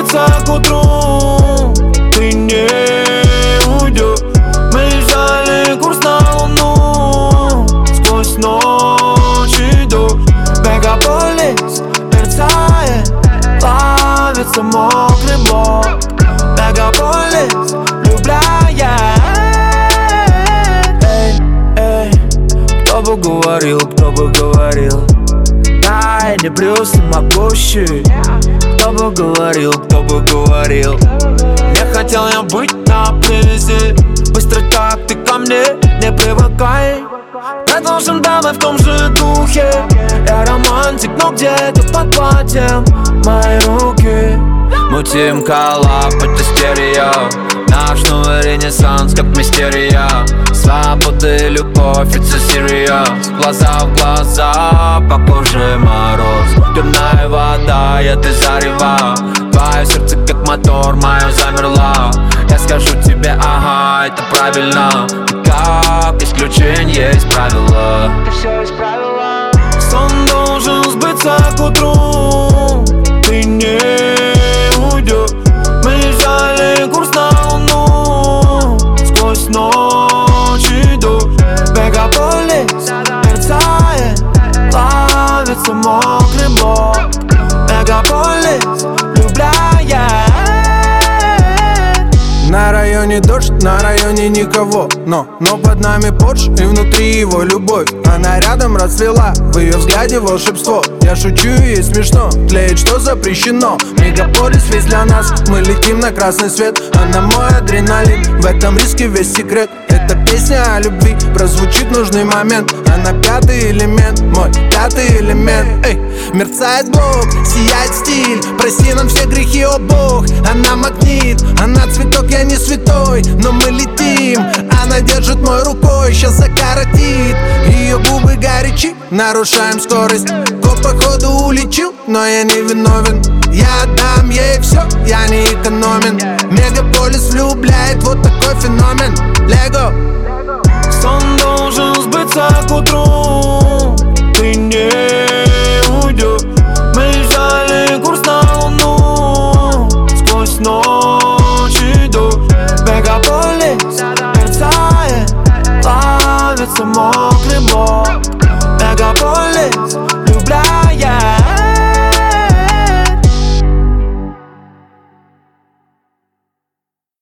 сбыться к утру. Ты не уйдешь. Мы взяли курс на луну. Сквозь ночь и дождь. Мегаполис мерцает, ловится мокрый блок. Мегаполис влюбляет. Эй, эй, кто бы говорил, дай не плюс могущий. Кто бы говорил, не хотел я быть на привязи. Быстро как ты ко мне, не привыкай. Продолжим давай в том же духе. Я романтик, но где-то под платьем мои руки. Мутим коллаб, это стерео. Наш новый ренессанс, как мистерия. Свобода и любовь, it's a serious. Глаза в глаза, по коже мороз. Дурная вода, я ты зарева. Твое сердце как мотор, мое замерла. Я скажу тебе, ага, это правильно. Ты как, исключение есть правила. Ты все есть правила. Сон должен сбыться к утру. Ты не уйдешь. Мы взяли курс на луну. Сквозь ночь и дождь. Мегаполис мерцает, ловится мокрый блок. Мегаполис влюбляет. На районе дождь, на районе никого. Но под нами Порш и внутри его любовь. Она рядом расцвела, в ее взгляде волшебство. Я шучу и ей смешно, тлеет, что запрещено. Мегаполис весь для нас, мы летим на красный свет. Она мой адреналин, в этом риске весь секрет. Эта песня о любви, прозвучит в нужный момент. Она пятый элемент, мой пятый элемент. Эй, мерцает блок, сияет стиль. Прости нам все грехи, о Бог. Она магнит, она цветок, я не святой. Но мы летим, она держит мой рукой, сейчас закоротит. Ее губы горячи, нарушаем скорость. Коп походу улетел, но я не виновен. Я отдам ей все, я не экономен. Мегаполис влюбляет, вот такой феномен. Лего.